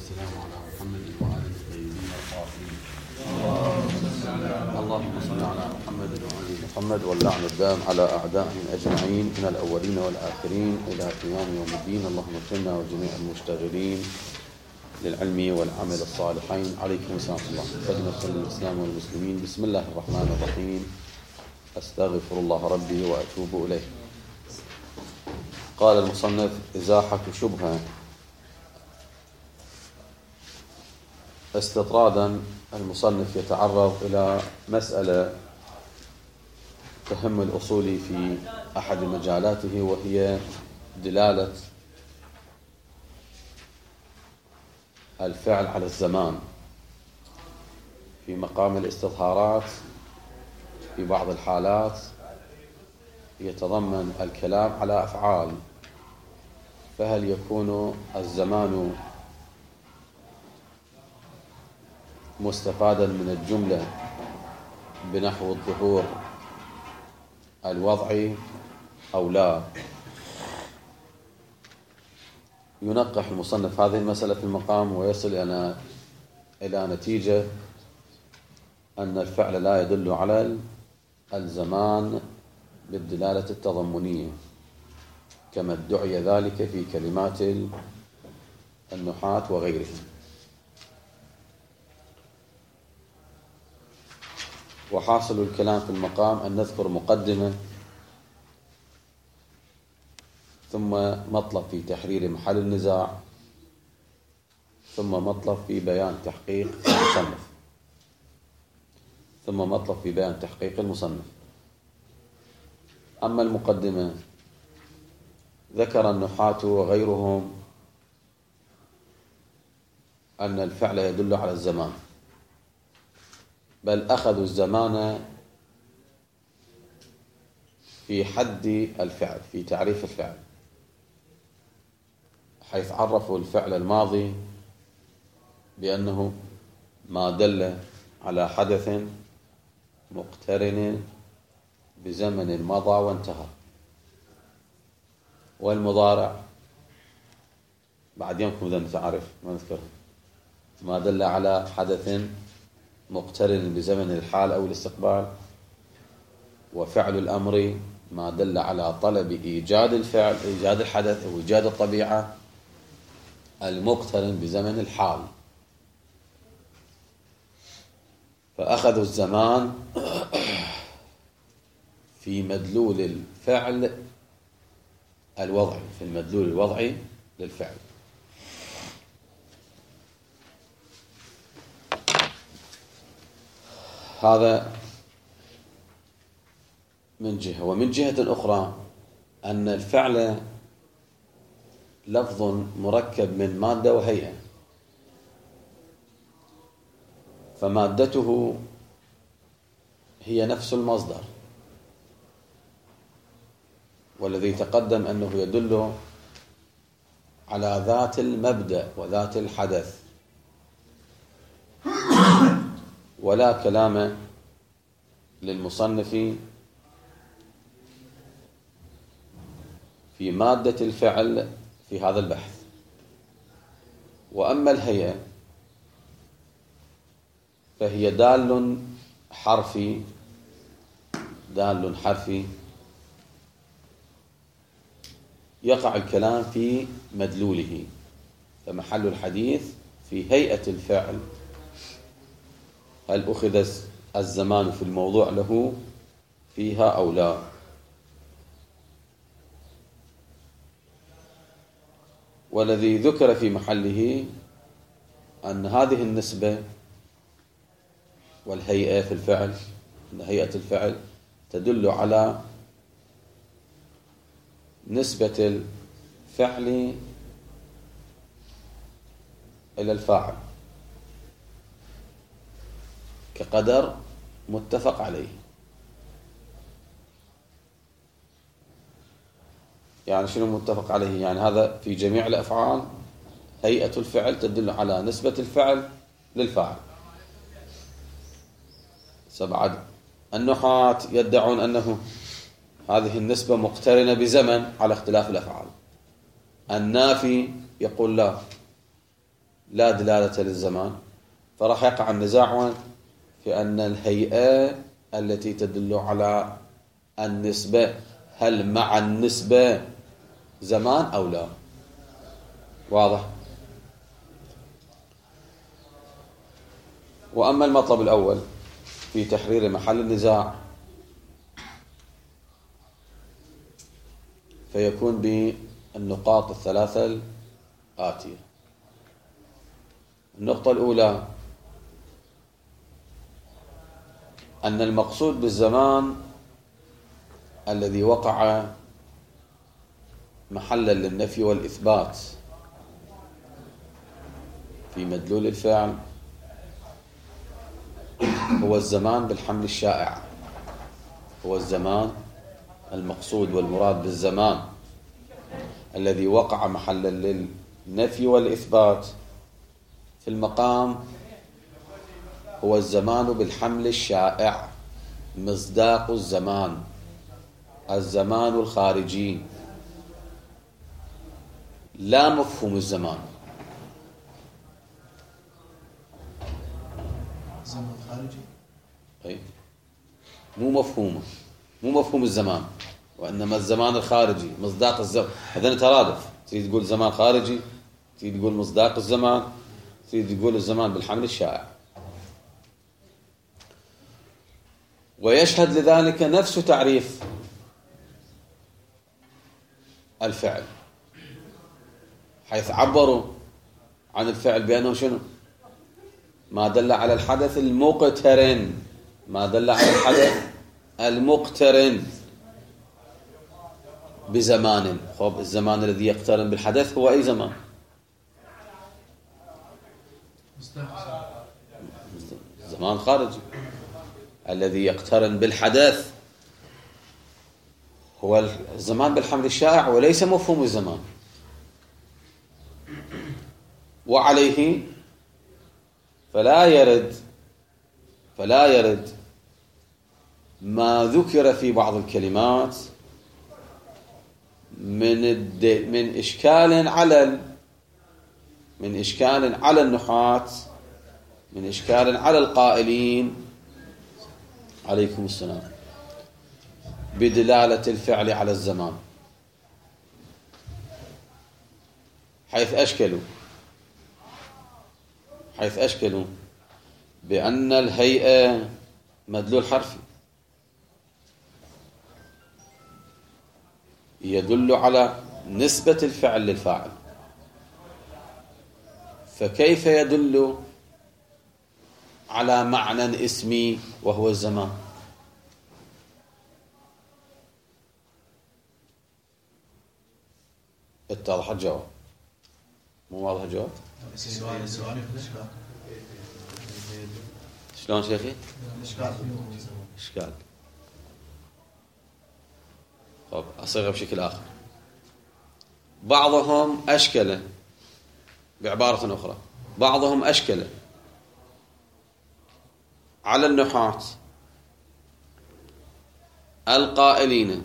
والسلام على محمد وآله الطيبين الطاهرين. اللهم صل على محمد وآل محمد واللعن الدائم على أعدائهم أجمعين من الأولين والآخرين إلى قيام يوم الدين. اللهم اغفرنا وجميع المشتغلين للعلم والعمل الصالحين. عليكم السلام ورحمة الله. خدمة الإسلام والمسلمين. بسم الله الرحمن الرحيم. أستغفر الله ربي وأتوب إليه. قال المصنف: إزاحة شبهة. استطرادا المصنف يتعرض إلى مسألة تهم الأصولي في أحد مجالاته، وهي دلالة الفعل على الزمان في مقام الاستظهارات. في بعض الحالات يتضمن الكلام على أفعال، فهل يكون الزمان مستفادا من الجملة بنحو الظهور الوضعي أو لا؟ ينقح المصنف هذه المسألة في المقام ويصل إلى نتيجة أن الفعل لا يدل على الزمان بالدلالة التضمنية، كما ادعي ذلك في كلمات النحاة وغيرهم. وحاصل الكلام في المقام أن نذكر مقدمة ثم مطلب في تحرير محل النزاع، ثم مطلب في بيان تحقيق المصنف، ثم مطلب في بيان تحقيق المصنف. أما المقدمة، ذكر النحاة وغيرهم أن الفعل يدل على الزمان، بل أخذوا الزمان في حد الفعل، في تعريف الفعل، حيث عرفوا الفعل الماضي بأنه ما دل على حدث مقترن بزمن مضى وانتهى، والمضارع بعد يمكن ذا نتعرف ما نذكره، ما دل على حدث مقترن بزمن الحال أو الاستقبال، وفعل الأمر ما دل على طلب إيجاد الفعل، إيجاد الحدث أو إيجاد الطبيعة المقترن بزمن الحال. فأخذوا الزمان في مدلول الفعل الوضعي، في المدلول الوضعي للفعل. هذا من جهة. ومن جهة أخرى أن الفعل لفظ مركب من مادة وهيئة، فمادته هي نفس المصدر، والذي تقدم أنه يدل على ذات المبدأ وذات الحدث، ولا كلام للمصنف في مادة الفعل في هذا البحث. وأما الهيئة فهي دال حرفي يقع الكلام في مدلوله، فمحل الحديث في هيئة الفعل، هل أخذ الزمان في الموضوع له فيها أو لا. والذي ذكر في محله أن هذه النسبة والهيئة في الفعل، أن هيئة الفعل تدل على نسبة الفعل إلى الفاعل كقدر متفق عليه. يعني شنو متفق عليه؟ يعني هذا في جميع الأفعال هيئة الفعل تدل على نسبة الفعل للفاعل. سبعة النحاة يدعون أنه هذه النسبة مقترنة بزمن على اختلاف الأفعال. النافي يقول لا، لا دلالة للزمان، فراح يقع النزاع وين؟ في أن الهيئة التي تدل على النسبة هل مع النسبة زمان أو لا. واضح؟ وأما المطلب الأول في تحرير محل النزاع فيكون بالنقاط الثلاثة الآتية. النقطة الأولى أن المقصود بالزمان الذي وقع محلا للنفي والإثبات في مدلول الفعل هو الزمان بالحمل الشائع، هو الزمان المقصود والمراد بالزمان الذي وقع محلا للنفي والإثبات في المقام هو الزمان بالحمل الشائع، مصداق الزمان، الزمان الخارجي، لا مفهوم الزمان. الزمان الخارجي طيب مو مفهومه، مو مفهوم الزمان، وإنما الزمان الخارجي مصداق الزمان. هذا ترادف، تريد تقول زمان خارجي، تريد تقول مصداق الزمان، تريد تقول الزمان بالحمل الشائع. ويشهد لذلك نفس تعريف الفعل، حيث عبروا عن الفعل بأنه شنو؟ ما دل على الحدث المقترن، ما دل على الحدث المقترن بزمان. خب الزمان الذي يقترن بالحدث هو أي زمان؟ زمان خارجي. الذي يقترن بالحدث هو الزمان بالحمل الشائع وليس مفهوم الزمان. وعليه فلا يرد ما ذكر في بعض الكلمات من إشكال على النحاة، من إشكال على القائلين عليكم السلام بدلالة الفعل على الزمان، حيث أشكلوا بأن الهيئة مدلول حرفي يدل على نسبة الفعل للفاعل، فكيف يدل على معنى اسمي وهو الزمان؟ اتضح الجواب؟ مو واضح الجواب؟ شلون شيخي؟ إشكال. طب أصيغه بشكل آخر. بعضهم أشكل، بعبارة أخرى بعضهم أشكل على النحاة القائلين،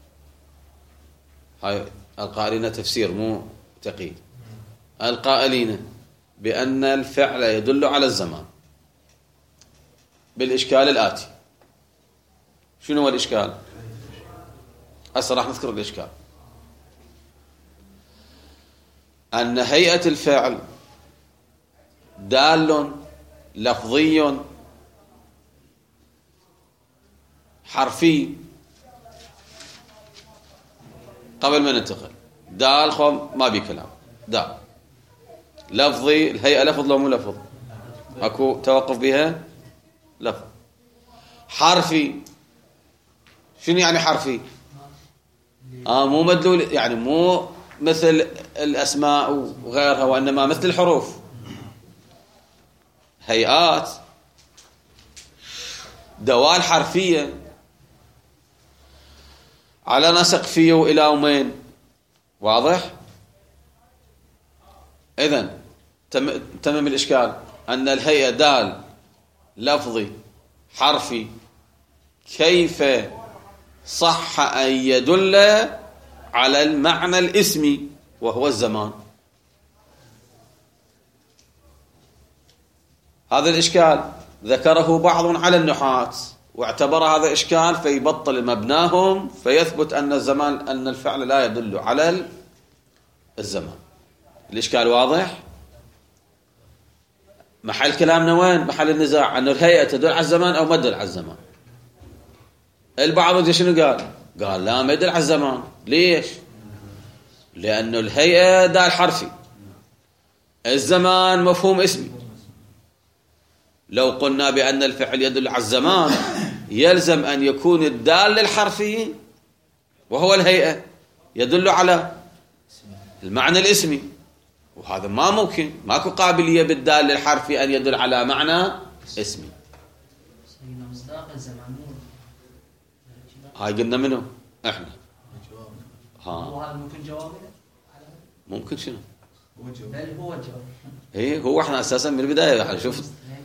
هاي القائلين تفسير مو تقييد، القائلين بأن الفعل يدل على الزمان بالإشكال الآتي. شنو هو الإشكال؟ هسه راح نذكر الإشكال. أن هيئة الفعل دال لفظي حرفي. قبل ما ننتقل، دال خم ما بي كلام، دال لفظي، الهيئة لفظ لو مو لفظ؟ اكو توقف بها لفظ. حرفي، شنو يعني حرفي؟ مو مدلول، يعني مو مثل الأسماء وغيرها، وإنما مثل الحروف. هيئات دوال حرفية على نسق فيه وإلى ومين. واضح؟ إذن تمام الإشكال أن الهيئة دال لفظي حرفي، كيف صح أن يدل على المعنى الاسمي وهو الزمان؟ هذا الإشكال ذكره بعض على النحاة واعتبر هذا إشكال فيبطل مبناهم، فيثبت أن الزمان أن الفعل لا يدل على الزمان. الإشكال واضح؟ محل كلامنا وين؟ محل النزاع أن الهيئة تدل على الزمان أو ما تدل على الزمان. البعض شنو قال؟ قال لا ما يدل على الزمان. ليش؟ لأنه الهيئة دال حرفي، الزمان مفهوم اسمي. لو قلنا بأن الفعل يدل على الزمان يلزم أن يكون الدال الحرفي وهو الهيئة يدل على المعنى الاسمي، وهذا ما ممكن، ماكو قابلية بالدال الحرفي أن يدل على معنى اسمي. هاي قلنا منه احنا هذا ممكن جواب؟ ممكن شنو؟ بل هو جواب. ايه هو احنا اساسا من البدايه يعني شوف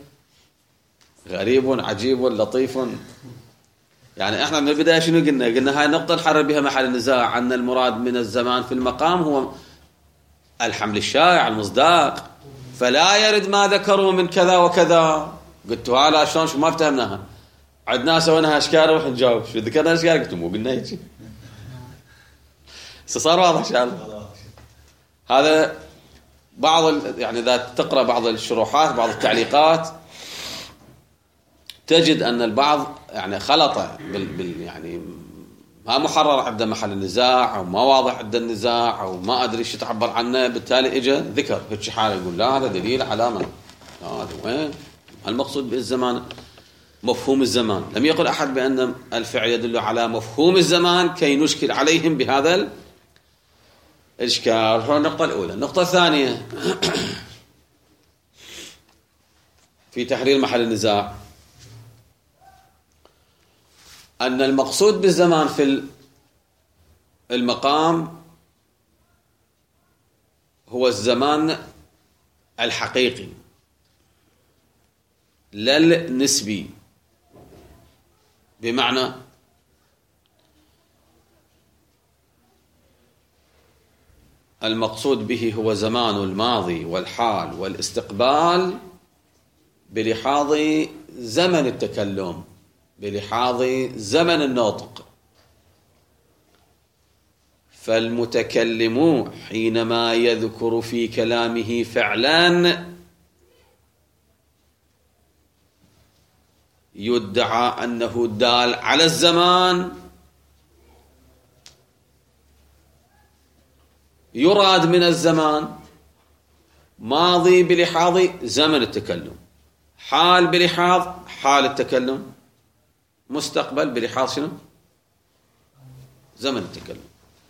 غريب عجيب لطيف. يعني احنا من البدايه شنو قلنا؟ قلنا هاي نقطه نحرر بها محل النزاع، ان المراد من الزمان في المقام هو الحمل الشائع المصداق، فلا يرد ما ذكروا من كذا وكذا. قلت لا شلون شو ما افتهمناها، عندنا سوينا اشكال نروح نجاوب شو ذكرنا اشكال. قلت مو قلنا هيك. صار واضح ان شاء الله. هذا بعض يعني اذا تقرا بعض الشروحات بعض التعليقات تجد ان البعض يعني خلط يعني ما محرر عند محل النزاع او ما واضح عند النزاع او ما ادري ايش تعبر عنه، بالتالي اجى ذكر هيك حاله يقول لا هذا دليل على ما هذا وين المقصود بالزمان مفهوم الزمان. لم يقل احد بان الفعل يدل على مفهوم الزمان كي نشكل عليهم بهذا الاشكال. هو النقطه الاولى. النقطه الثانيه في تحرير محل النزاع أن المقصود بالزمان في المقام هو الزمان الحقيقي لا النسبي، بمعنى المقصود به هو زمان الماضي والحال والاستقبال بلحاظ زمن التكلم، بلحاظ زمن النطق. فالمتكلم حينما يذكر في كلامه فعلا يدعى أنه دال على الزمان، يراد من الزمان ماضي بلحاظ زمن التكلم، حال بلحاظ حال التكلم، مستقبل بلحاظ شنو؟ زمن التكلم.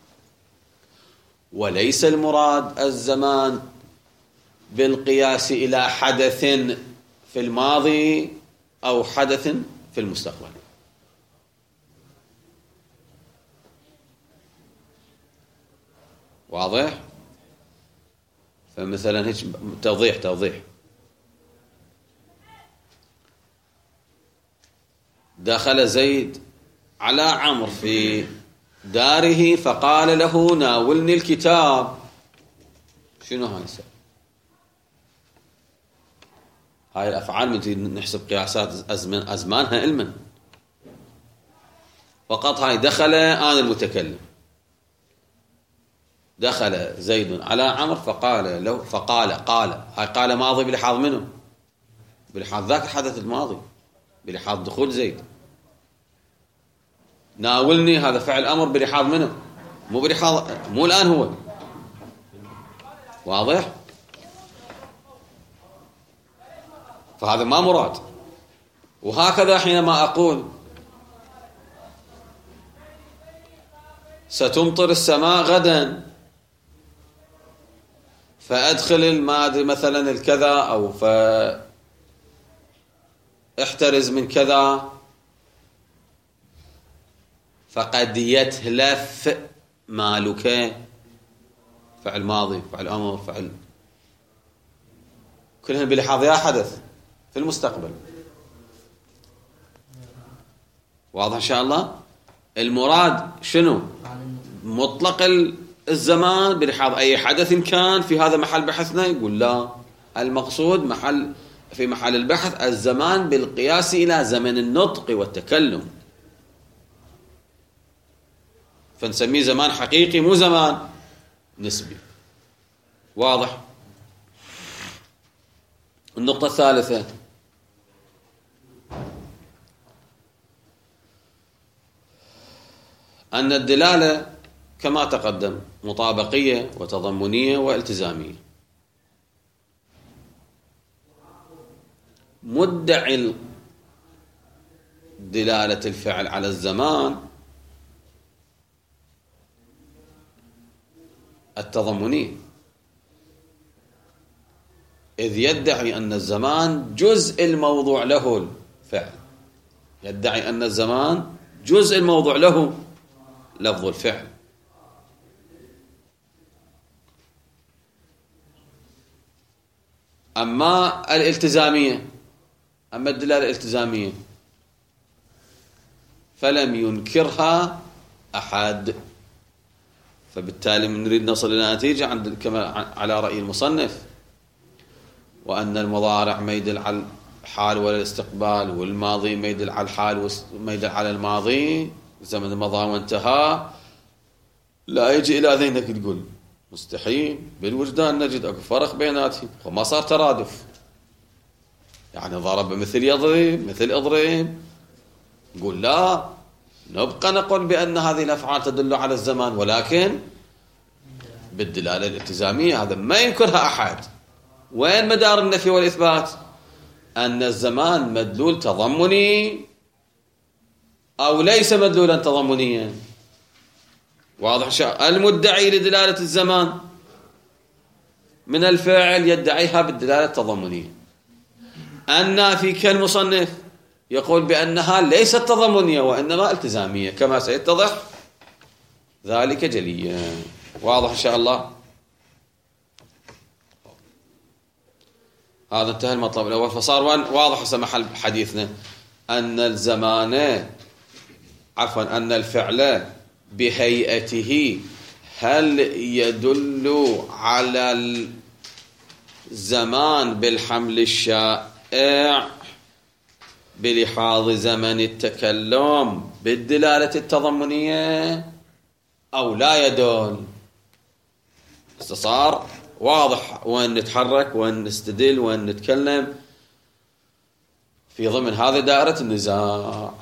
وليس المراد الزمان بالقياس إلى حدث في الماضي أو حدث في المستقبل. واضح؟ فمثلا هيك توضيح دخل زيد على عمرو في داره فقال له ناولني الكتاب. شنو هاي؟ هاي الأفعال من نحسب قياسات أزمانها علما، فقط هاي دخل آن المتكلم، دخل زيد على عمرو فقال له قال هاي قال ماضي بلحاظ منه؟ بلحاظ ذاك الحدث الماضي، بلحاظ دخول زيد. ناولني هذا فعل أمر بلحاظ منه، مو بلحاظ مو الآن هو. واضح؟ فهذا ما مراد. وهكذا حينما أقول ستمطر السماء غدا فأدخل ما أدري مثلا الكذا أو احترز من كذا، فقد يتلف مالك، فعل ماضي فعل أمر فعل كلهم بلحاظ يا حدث في المستقبل. واضح إن شاء الله؟ المراد شنو؟ مطلق الزمان بلحاظ أي حدث كان في هذا محل بحثنا. يقول لا، المقصود محل في محل البحث الزمان بالقياس إلى زمن النطق والتكلم، فنسميه زمان حقيقي مو زمان نسبي. واضح؟ النقطة الثالثة أن الدلالة كما تقدم مطابقية وتضمنية والتزامية. مدعي دلالة الفعل على الزمان التضمني، إذ يدعي أن الزمان جزء الموضوع له الفعل، يدعي أن الزمان جزء الموضوع له لفظ الفعل. أما الالتزامية، أما الدلالة الالتزامية فلم ينكرها أحد، فبالتالي نريد نصل إلى نتيجة عند كما على رأي المصنف، وأن المضارع ما يدل على الحال ولا الاستقبال، والماضي ما يدل على الحال وما يدل على الماضي، زمن مضى وانتهى، لا يجي إلى ذهنك تقول مستحيل، بالوجدان نجد أكو فرق بيناتهم وما صار ترادف. يعني ضرب مثل يضرب مثل اضرب، نقول لا، نبقى نقول بأن هذه الأفعال تدل على الزمان، ولكن بالدلالة الالتزامية، هذا ما ينكرها أحد. وين مدار النفي والإثبات؟ أن الزمان مدلول تضمني أو ليس مدلولا تضمنيا. واضح؟ المدعي لدلالة الزمان من الفاعل يدعيها بالدلالة التضمنية. النافي كالمصنف يقول بأنها ليست تضمنية وإنما التزامية، كما سيتضح ذلك جليا. واضح إن شاء الله؟ هذا انتهى المطلب الأول، فصار واضح هسه محل حديثنا أن الزمان أن الفعل بهيئته هل يدل على الزمان بالحمل الشائع بلحاظ زمن التكلم بالدلالة التضمنية أو لا يدل؟ صار واضح وين نتحرك وين نستدل وين نتكلم في ضمن هذه دائرة النزاع.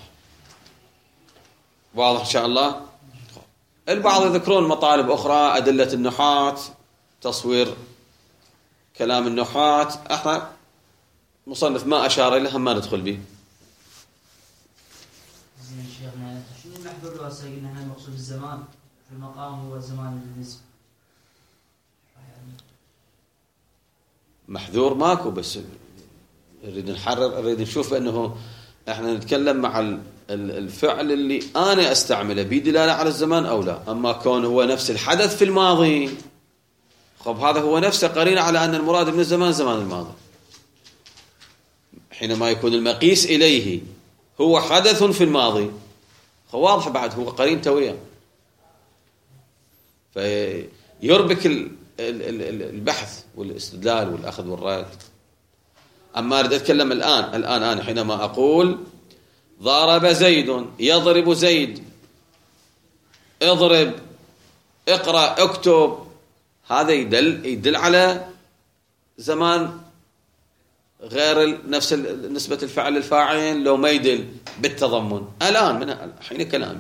واضح إن شاء الله؟ البعض يذكرون مطالب أخرى، أدلة النحاة، تصوير كلام النحاة، احنا مصنف ما أشار إليها ما ندخل به. زين شيخنا، شنو المحذور لو هسه قلنا احنا المقصود الزمان في المقام هو زمان النسب؟ محذور ماكو، بس نريد نحرر، نريد نشوف أنه احنا نتكلم مع الفعل اللي أنا أستعمله بدلالة على الزمان أو لا. أما كون هو نفس الحدث في الماضي، خب هذا هو نفسه قرينة على أن المراد من الزمان زمان الماضي، حينما يكون المقيس إليه هو حدث في الماضي، واضح بعد هو قرين تويا، فيربك البحث والاستدلال والأخذ والرد. أما أريد أتكلم الآن أنا حينما أقول ضرب زيد، يضرب زيد، اضرب، اقرأ، اكتب، هذا يدل على زمان غير نفس نسبة الفعل للفاعل لو ما يدل بالتضمن. الآن من حين كلامي،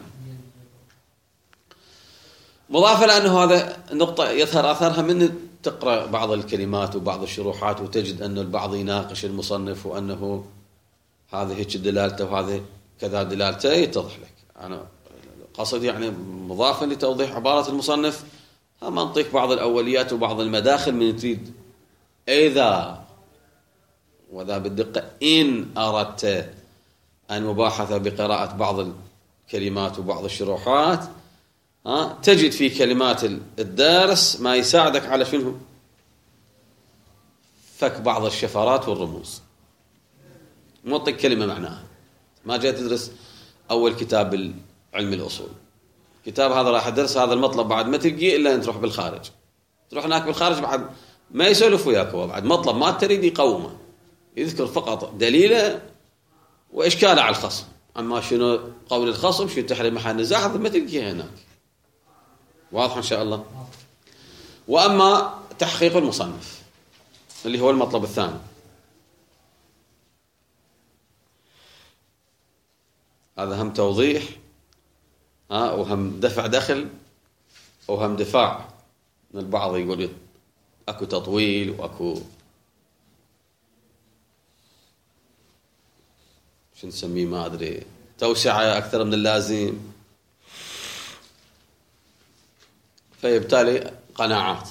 مضافة لأنه هذا نقطة يظهر أثرها من تقرأ بعض الكلمات وبعض الشروحات وتجد أن البعض يناقش المصنف وأنه هذه هيك دلالته وهذه كذا دلالته، يتضح لك. أنا قصدي يعني مضافة لتوضيح عبارة المصنف منطق بعض الأوليات وبعض المداخل من تريد إذا وذا بالدقة إن أردت المباحثة بقراءة بعض الكلمات وبعض الشروحات تجد في كلمات الدارس ما يساعدك على شنو؟ فك بعض الشفرات والرموز. موطق كلمة معناها ما جاي تدرس أول كتاب علم الأصول، كتاب هذا راح أدرس هذا المطلب بعد ما تلقيه إلا أن تروح بالخارج، تروح هناك بالخارج بعد ما يسولف وياك، هو بعد مطلب ما تريد يقومه، يذكر فقط دليله وإشكاله على الخصم. أما شنو قول الخصم شو تحريم محل النزاع هذا ما تلقيه هناك. واضح إن شاء الله. وأما تحقيق المصنف اللي هو المطلب الثاني، هذا هم توضيح وهم دفع دخل وهم دفاع. من البعض يقول اكو تطويل واكو شو نسميه ما ادري توسعه اكثر من اللازم، فيبتالي قناعات.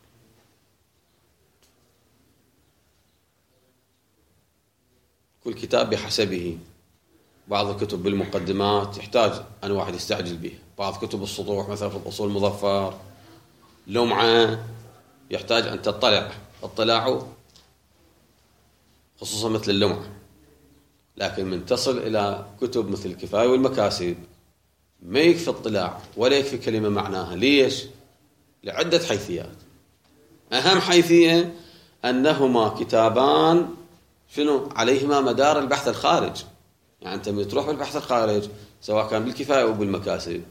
كل كتاب بحسبه. بعض الكتب بالمقدمات يحتاج أن واحد يستعجل بها. بعض كتب السطوح مثلا في الأصول المظفر لمعة يحتاج أن تطلع اطلاعه خصوصا مثل اللمعة. لكن من تصل إلى كتب مثل الكفاية والمكاسب ما يكفي اطلاع ولا يكفي كلمة معناها. ليش؟ لعدة حيثيات. أهم حيثية أنهما كتابان شنو عليهما مدار البحث الخارج. يعني أنت من تروح بالبحث الخارج سواء كان بالكفاية أو بالمكاسب،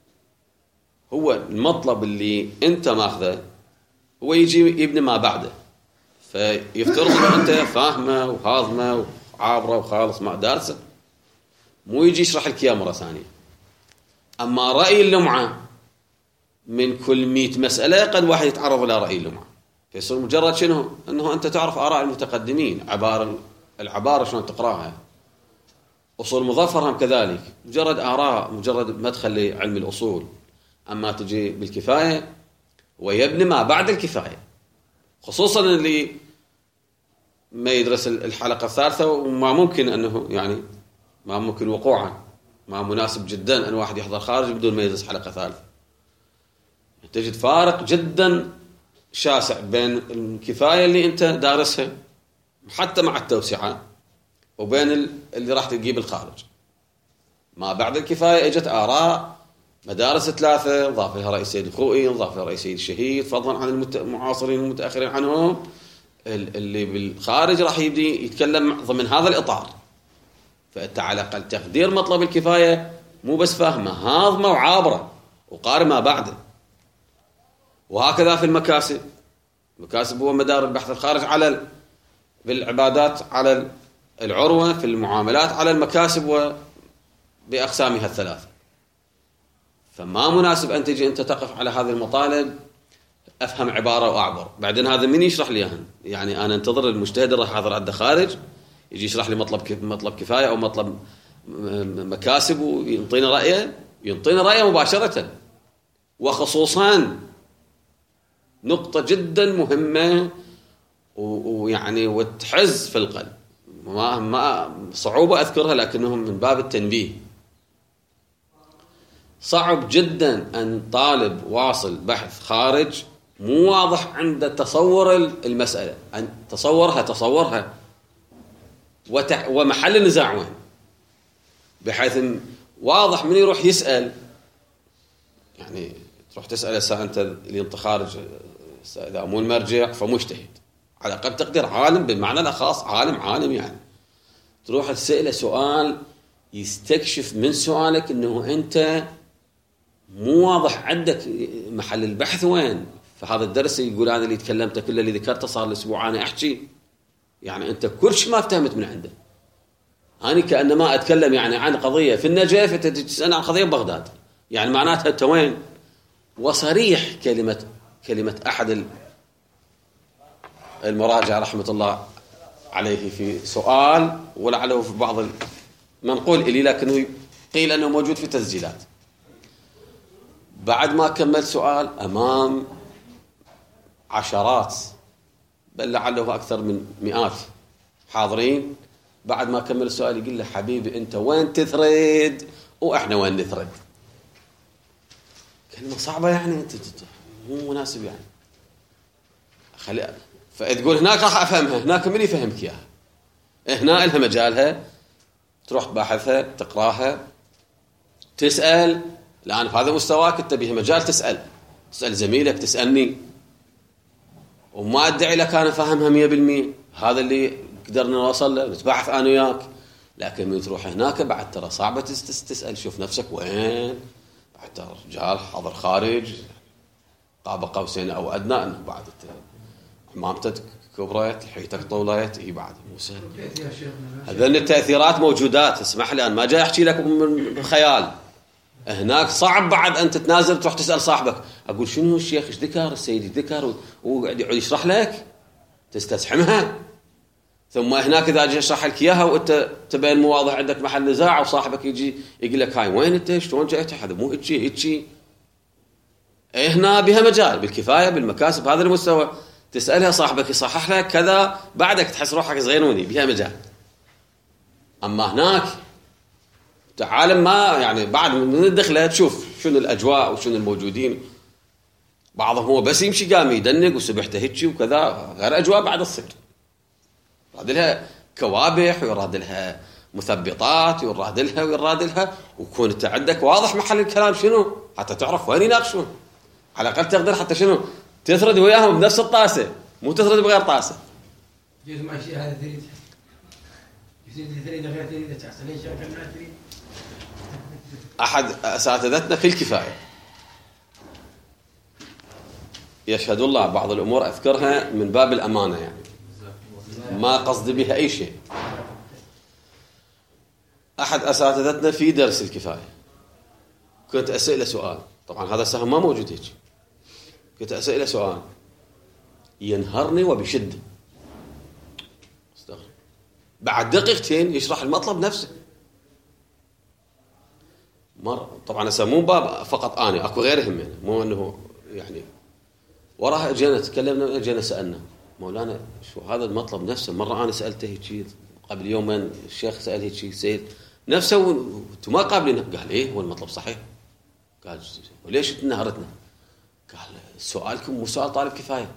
هو المطلب اللي أنت ماخذه هو يجي يبني ما بعده، فيفترض أنه أنت فاهمه وهاضمه وعابره وخالص مع دارسه، مو يجي يشرح لك إياه مرة ثانية. أما رأي اللمعة من كل 100 مسألة قد واحد يتعرض إلى رأي اللمعة، فيصير مجرد شنو؟ أنه أنت تعرف آراء المتقدمين، العبارة شلون تقراها. أصول مظفر هم كذلك، مجرد آراء، مجرد مدخل لعلم الأصول. أما تجي بالكفاية ويبني ما بعد الكفاية، خصوصا اللي ما يدرس الحلقة الثالثة وما ممكن أنه يعني ما ممكن وقوعا، ما مناسب جدا أن واحد يحضر خارج بدون ما يدرس حلقة ثالثة. تجد فارق جدا شاسع بين الكفاية اللي أنت دارسها حتى مع التوسعة وبين اللي راح تجيب الخارج. ما بعد الكفاية اجت آراء مدارس 3، ضاف لها رئيس سيد الخوئي، ضاف لها رئيس سيد الشهيد، فضلا عن المعاصرين والمتأخرين عنهم. اللي بالخارج راح يبدي يتكلم ضمن هذا الإطار. فأنت على الأقل تقدير مطلب الكفاية مو بس فهمه، هاضمه وعابره وقارن ما بعده. وهكذا في المكاسب. المكاسب هو مدار البحث الخارج على بالعبادات على العروة، في المعاملات على المكاسب وبأقسامها الثلاثة. فما مناسب أن تجي أنت تقف على هذه المطالب أفهم عبارة وأعبر. بعدين هذا من يشرح لي يعني أنا انتظر المجتهد اللي راح حاضر عنده خارج يجي يشرح لي مطلب كفاية أو مطلب مكاسب وينطيني رأيه مباشرة. وخصوصا نقطة جدا مهمة ويعني وتحز في القلب، ما صعوبة أذكرها لكنهم من باب التنبيه. صعب جدا أن طالب واصل بحث خارج مو واضح عنده تصور المسألة، أن تصورها ومحل النزاع وين، بحيث واضح من يروح يسأل. يعني تروح تسأل الساعة أنت اللي أنت خارج، إذا مو المرجع فمجتهد على أقل تقدير، عالم بالمعنى الأخص، عالم يعني. تروح تسأله سؤال يستكشف من سؤالك أنه أنت مو واضح عندك محل البحث وين. فهذا الدرس يقول هذا اللي تكلمته كله اللي ذكرته صار الأسبوع أنا أحكي، يعني أنت كل شيء ما افتهمت من عنده. أنا كأنما أتكلم يعني عن قضية في النجف، أنت تسألني عن قضية بغداد، يعني معناتها أنت وين. وصريح كلمة أحد المراجع رحمة الله عليه في سؤال، ولعله في بعض المنقول إلي لكنه قيل أنه موجود في تسجيلات. بعد ما كمل سؤال أمام عشرات بل لعله أكثر من 100 حاضرين، بعد ما كمل السؤال يقول له حبيبي أنت وين تثرد وإحنا وين نثرد. كلمة صعبة يعني، أنت مو مناسب يعني. فتقول هناك راح أفهمها، هناك من يفهمك إياها، هنا لها مجالها، تروح تباحثها تقراها تسأل. الآن في هذا مستواك أنت به مجال تسأل زميلك، تسألني، وما أدعي لك أنا فاهمها 100%. هذا اللي قدرنا نوصل له نتبحث أنا وياك. لكن من تروح هناك بعد ترى صعبة تسأل شوف نفسك وين، بعد ترى رجال حاضر خارج قاب قوسين أو أدنى، أنه بعد عمامتك كبرت لحيتك طولت، إيه بعد مو سهل. هذين التأثيرات موجودات، اسمح لي أنا ما جاي أحكي لك من خيال. هناك صعب بعد أن تتنازل تروح تسأل صاحبك، أقول شنو الشيخ إيش ذكر السيد ذكر، وقاعد يقعد يشرح لك تستزحمها. ثم هناك إذا أجي أشرح لك إياها وأنت تبين مو واضح عندك محل نزاع، وصاحبك يجي يقول لك هاي وين أنت شلون جاي هذا مو هيك. هنا بها مجال بالكفاية بالمكاسب هذا المستوى تسألها صاحبك يصحح لك كذا، بعدك تحس روحك صغيروني بها مجال. أما هناك تعالم ما يعني بعد من الدخلة تشوف شنو الأجواء وشنو الموجودين. بعضهم هو بس يمشي قام يدنق وسبحته هيك وكذا، غير أجواء بعد الصير يراد لها كوابح ويراد لها مثبطات ويراد لها ويكون انت عندك واضح محل الكلام شنو، حتى تعرف وين يناقشون، على الأقل تقدر حتى شنو تثرد وياهم بنفس الطاسة، مو تثرد بغير طاسة. جيت مع شيء هذا تريد تريد غير تريد تحسن ايش كان تريد. أحد أساتذتنا في الكفاية يشهد الله بعض الأمور أذكرها من باب الأمانة، يعني ما قصدي بها أي شيء. أحد أساتذتنا في درس الكفاية كنت أسأله سؤال، طبعا هذا السهم ما موجود هيك، كنت أسأله سؤال ينهرني وبشدة، استغرب بعد دقيقتين يشرح المطلب نفسه. طبعا مو باب فقط أنا، أكو غيرهم منه، مو أنه يعني وراها اجينا تكلمنا اجينا سألنا مولانا شو هذا المطلب نفسه. مرة أنا سألته هيك قبل يومين، الشيخ سأل هيك سيد نفسه وانتم ما قابلين. قال إيه هو المطلب صحيح. قال وليش تنهرتنا؟ قال سؤالكم مو سؤال طالب كفاية،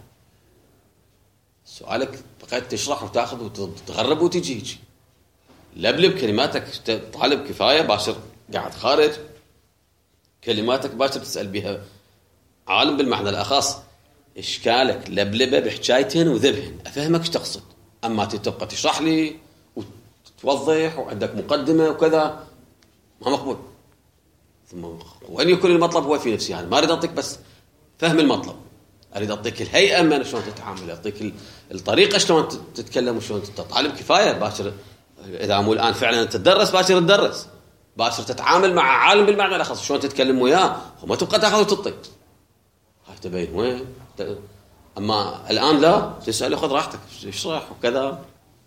سؤالك بقيت تشرح وتاخذ وتغرب وتجي هيك لبلب كلماتك طالب كفاية باشر قاعد خارج، كلماتك باشر تسأل بها عالم بالمعنى الأخص. إشكالك لبلبة بحكايتين وذبهن أفهمك ايش تقصد، أما تبقى تشرح لي وتوضح وعندك مقدمة وكذا ما مقبول. ثم وأن يكون المطلب هو في نفسي، يعني ما أريد أعطيك بس فهم المطلب، أريد أعطيك الهيئة من شلون تتعامل، أعطيك الطريقة شلون تتكلم وشلون تطالب كفاية. باشر إذا مو الآن فعلا تدرس باشر تدرس، باشر تتعامل مع عالم بالمعنى الأخص شلون تتكلم وياه، وما تبقى تأخذ وتطي هاي تبين وين. أما الآن لا، تسأله خذ راحتك اشرح وكذا.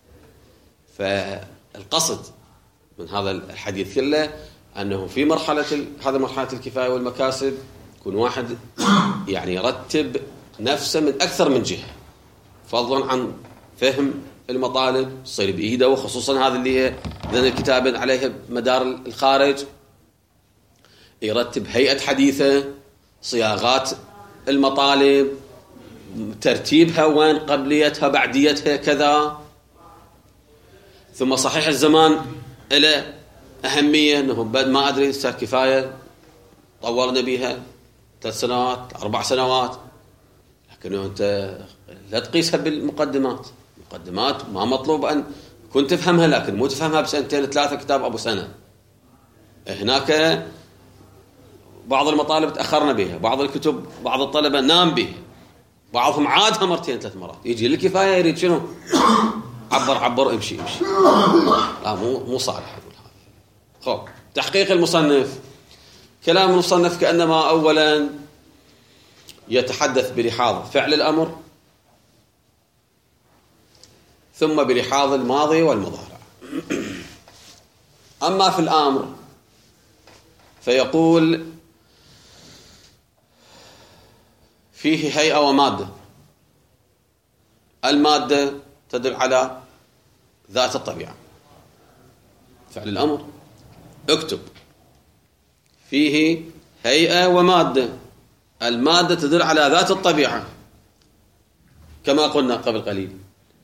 فالقصد من هذا الحديث كله أنه في هذا مرحلة الكفاية والمكاسب يكون واحد يعني يرتب نفسه من أكثر من جهة، فضلا عن فهم المطالب تصير بإيده، وخصوصا هذا اللي هي ذن الكتاب عليها مدار الخارج، يرتب هيئة حديثة، صياغات المطالب، ترتيبها وين قبليتها بعديتها كذا. ثم صحيح الزمان له أهمية، أنه بعد ما أدري صار كفاية طورنا بها 3 سنوات 4 سنوات، لكنه أنت لا تقيسها بالمقدمات. مقدمات ما مطلوب أن كنت تفهمها، لكن مو تفهمها بسنتين 3 كتاب أبو سنة. هناك بعض المطالب تأخرنا بها، بعض الكتب بعض الطلبة نام بها، بعضهم عادها 2 3 مرات. يجي للكفاية يريد شنو؟ عبر امشي لا مو صالح يقول هذا. خب تحقيق المصنف، كلام المصنف كأنما أولا يتحدث بلحاظ فعل الأمر، ثم بلحاظ الماضي والمضارع. أما في الأمر فيقول فيه هيئة ومادة. المادة تدل على ذات الطبيعة، فعل الأمر اكتب فيه هيئة ومادة. المادة تدل على ذات الطبيعة كما قلنا قبل قليل،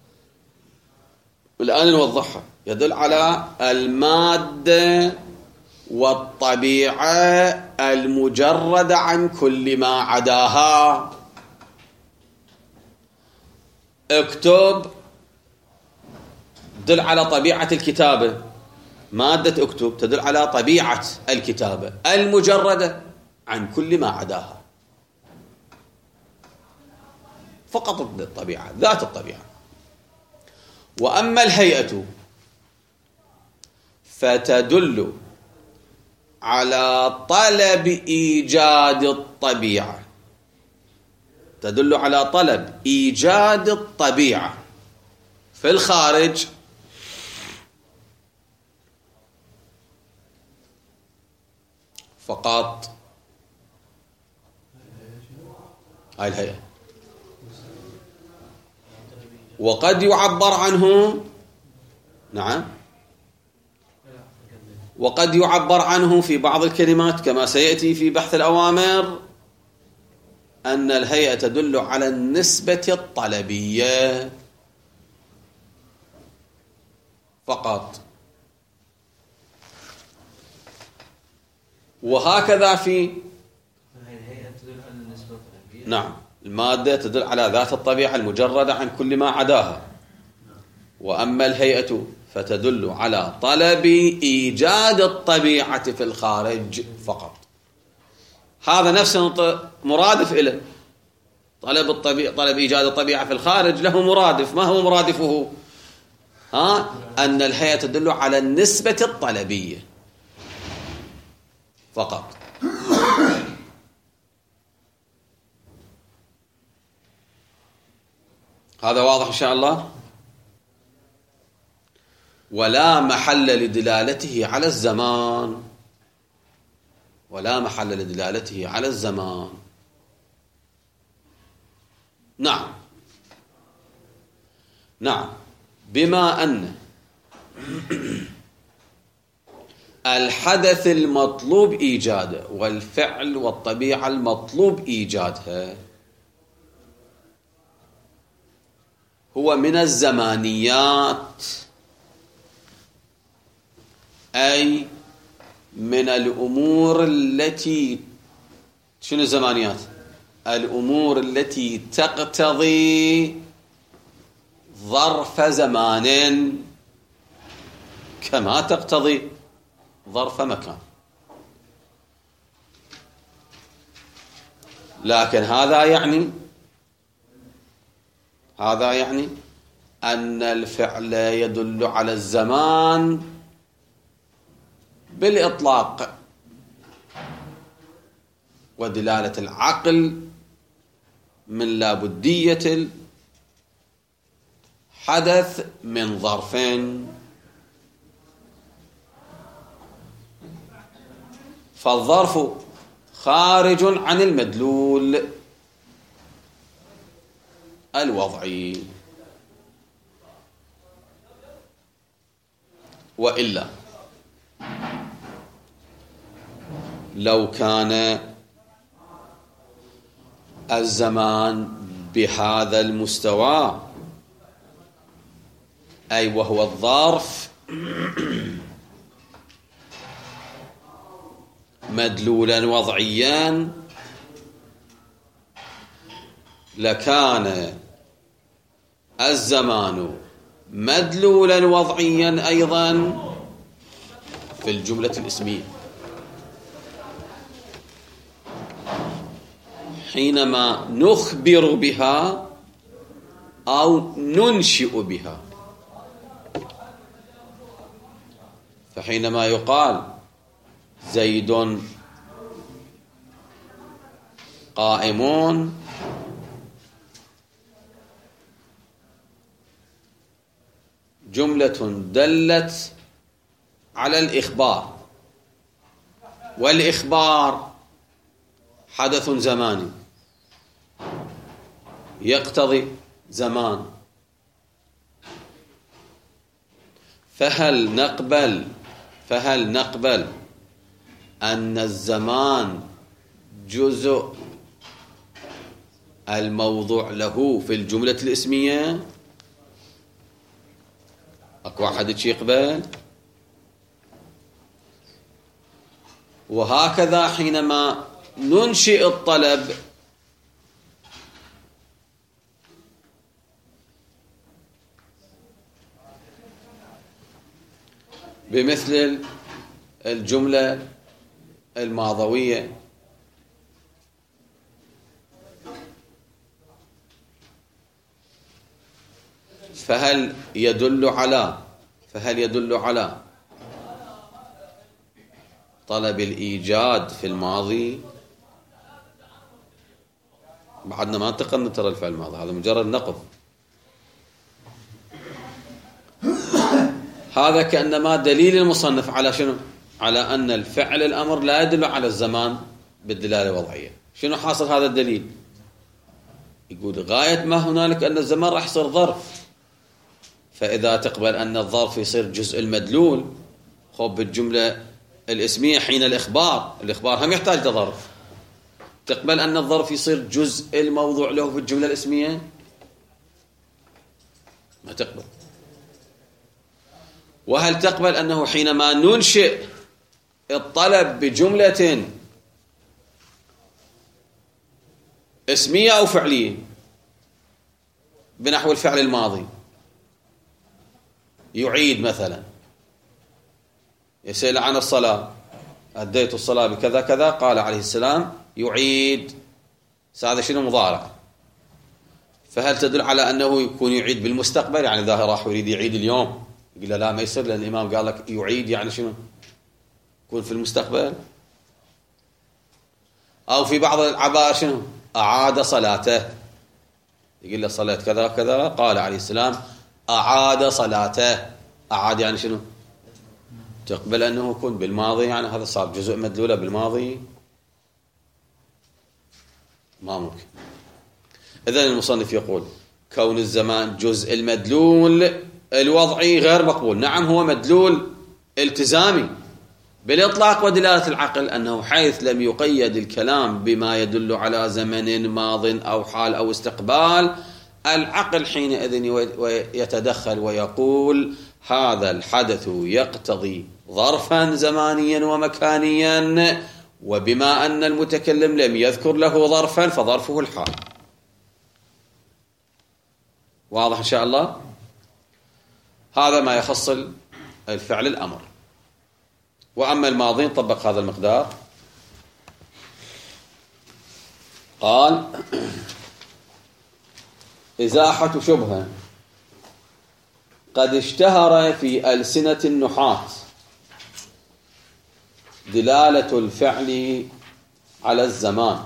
والآن نوضحها. يدل على المادة والطبيعة المجردة عن كل ما عداها. اكتب تدل على طبيعة الكتابة. مادة اكتب تدل على طبيعة الكتابة المجردة عن كل ما عداها، فقط الطبيعة، ذات الطبيعة. وأما الهيئة فتدل على طلب إيجاد الطبيعة، تدل على طلب إيجاد الطبيعة في الخارج فقط. هاي الهيئة. وقد يعبر عنه، نعم، وقد يعبر عنه في بعض الكلمات كما سيأتي في بحث الأوامر أن الهيئة تدل على النسبة الطلبية فقط. وهكذا في الهيئة تدل على النسبة الطلبية. نعم، المادة تدل على ذات الطبيعة المجردة عن كل ما عداها. وأما الهيئة فتدل على طلب إيجاد الطبيعة في الخارج فقط. هذا نفس مرادف إليه. طلب إيجاد الطبيعة في الخارج له مرادف. ما هو مرادفه؟ أن الهيئة تدل على النسبة الطلبية فقط. هذا واضح إن شاء الله. ولا محل لدلالته على الزمان، ولا محل لدلالته على الزمان. نعم، نعم، بما أن الحدث المطلوب إيجاده والفعل والطبيعة المطلوب إيجادها هو من الزمانيات، أي من الأمور التي، شنو الزمانيات؟ الأمور التي تقتضي ظرف زمان كما تقتضي ظرف مكان. لكن هذا يعني أن الفعل يدل على الزمان بالإطلاق، ودلالة العقل من لابدية الحدث من ظرفين. فالظرف خارج عن المدلول الوضعي. وإلا لو كان الزمان بهذا المستوى، أي وهو الظرف مدلولا وضعيا، لكان الزمان مدلولا وضعيا أيضا في الجملة الاسمية حينما نخبر بها أو ننشئ بها. فحينما يقال زيد قائمون، جملة دلت على الإخبار، والإخبار حدث زماني يقتضي زمان. فهل نقبل أن الزمان جزء الموضوع له في الجملة الاسمية؟ أكو أحد يقبل؟ وهكذا حينما ننشئ الطلب بمثل الجملة الماضوية. فهل يدل على طلب الإيجاد في الماضي؟ بعدنا ما انتقلنا ترى الفعل الماضي، هذا مجرد نقض. هذا كأنما دليل المصنف على شنو؟ على أن الفعل الأمر لا يدل على الزمان بالدلالة الوضعية. شنو حاصل هذا الدليل؟ يقول غاية ما هنالك أن الزمان راح يصير ظرف، فإذا تقبل أن الظرف يصير جزء المدلول، خب بالجملة الاسمية حين الإخبار هم يحتاج لظرف، تقبل أن الظرف يصير جزء الموضوع له في الجملة الاسمية؟ ما تقبل. وهل تقبل أنه حينما ننشئ الطلب بجملة اسمية أو فعلية بنحو الفعل الماضي، يعيد مثلا، يسأل عن الصلاة، أديت الصلاة بكذا كذا، قال عليه السلام يعيد، هذا شنو؟ مضارع. فهل تدل على أنه يكون يعيد بالمستقبل؟ يعني إذا راح يريد يعيد اليوم يقول لا ما يصير، لأن الإمام قال لك يعيد، يعني شنو؟ يكون في المستقبل. أو في بعض العبارة شنو؟ أعاد صلاته، يقول له صلاة كذا كذا، قال عليه السلام أعاد صلاته. أعاد يعني شنو؟ تقبل أنه يكون بالماضي، يعني هذا صار جزء مدلولة بالماضي؟ ما ممكن. إذن المصنف يقول كون الزمان جزء المدلول الوضعي غير مقبول. نعم هو مدلول التزامي بالإطلاق ودلالة العقل، أنه حيث لم يقيد الكلام بما يدل على زمن ماض أو حال أو استقبال، العقل حينئذ يتدخل ويقول هذا الحدث يقتضي ظرفا زمانيا ومكانيا، وبما أن المتكلم لم يذكر له ظرفا فظرفه الحال. واضح إن شاء الله؟ هذا ما يخص الفعل الأمر. وأما الماضي طبق هذا المقدار. قال إزاحة شبهة قد اشتهر في ألسنة النحاة دلالة الفعل على الزمان،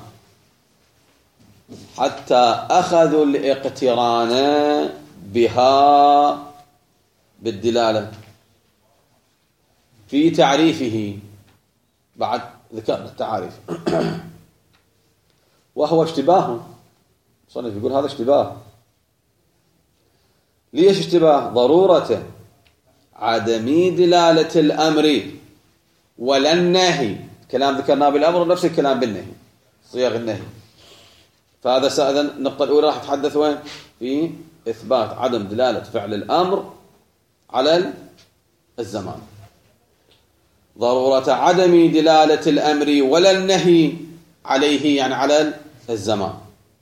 حتى أخذوا الاقتران بها بالدلالة في تعريفه. بعد ذكر التعاريف وهو اشتباه. صنف يقول هذا اشتباه. ليش اشتباه؟ ضرورة عدم دلالة الأمر ولا النهي. كلام ذكرناه بالأمر ونفس الكلام بالنهي، صيغ النهي. فهذا النقطة الأولى راح تحدث وين؟ في إثبات عدم دلالة فعل الأمر على الزمان. ضرورة عدم دلالة الأمر ولا النهي عليه، يعني على الزمان،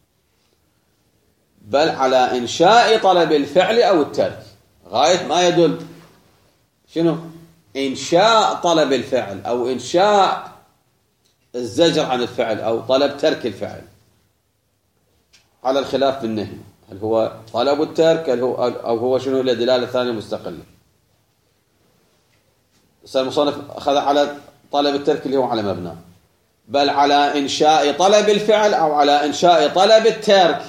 بل على إنشاء طلب الفعل أو الترك. غاية ما يدل شنو؟ إنشاء طلب الفعل أو إنشاء الزجر عن الفعل أو طلب ترك الفعل، على الخلاف بالنهي. هل هو طلب الترك أو هو شنو؟ لدلالة ثانية مستقلة. المصنف أخذ على طلب الترك اللي هو على مبنى، بل على إنشاء طلب الفعل أو على إنشاء طلب الترك.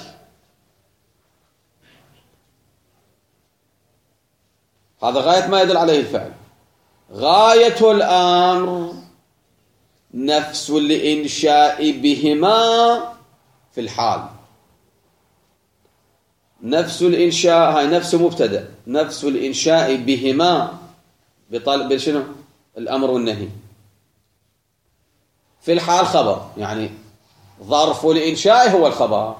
هذا غاية ما يدل عليه الفعل. غاية الأمر نفس الإنشاء بهما في الحال. نفس الإنشاء، هاي نفس مبتدأ، نفس الإنشاء بهما بطلب شنو؟ الأمر والنهي. في الحال خبر، يعني ظرف الإنشاء هو الخبر،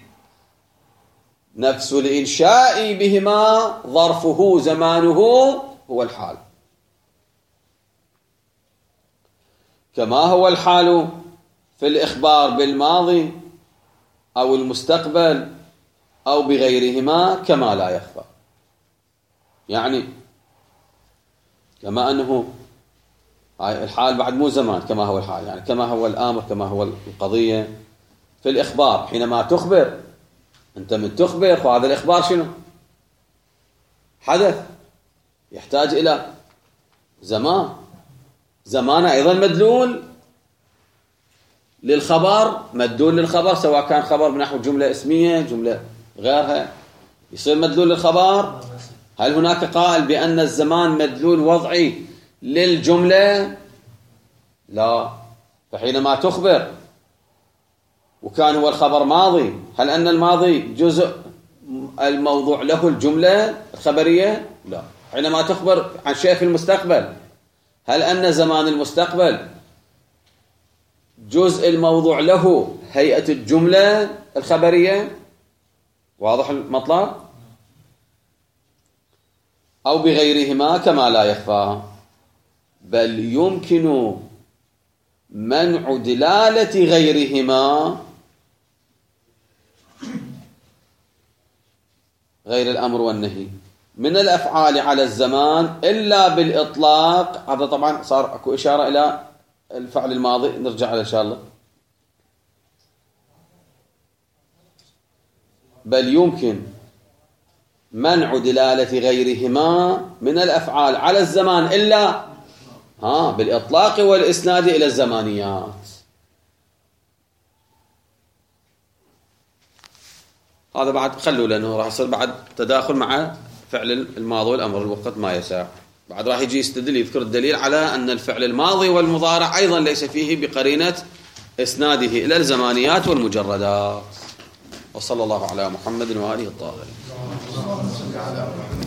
نفس الإنشاء بهما ظرفه زمانه هو الحال. كما هو الحال في الإخبار بالماضي أو المستقبل أو بغيرهما كما لا يخفى. يعني كما أنه هاي الحال بعد مو زمان كما هو الحال، يعني كما هو الأمر كما هو القضية في الإخبار. حينما تخبر أنت من تخبر، وهذا الإخبار شنو؟ حدث يحتاج إلى زمان أيضا مدلول للخبر، سواء كان خبر بنحو جملة اسمية جملة غيرها يصير مدلول للخبر. هل هناك قائل بأن الزمان مدلول وضعي للجملة؟ لا. فحينما تخبر وكان هو الخبر ماضي، هل أن الماضي جزء الموضوع له الجملة الخبرية؟ لا. حينما تخبر عن شيء في المستقبل، هل أن زمان المستقبل جزء الموضوع له هيئة الجملة الخبرية؟ واضح المطلب؟ أو بغيرهما كما لا يخفى، بل يمكن منع دلالة غيرهما، غير الأمر والنهي، من الأفعال على الزمان إلا بالإطلاق. هذا طبعا صار أكو إشارة إلى الفعل الماضي، نرجع على إن شاء الله. بل يمكن منع دلالة غيرهما من الأفعال على الزمان إلا بالإطلاق والإسناد إلى الزمانيات. هذا بعد خلوا، لأنه راح يصير بعد تداخل مع فعل الماضي والأمر الوقت ما يسع. بعد راح يجي يستدل يذكر الدليل على أن الفعل الماضي والمضارع أيضا ليس فيه بقرينة إسناده إلى الزمانيات والمجردات. وصلى الله على محمد وآله الطاهرين.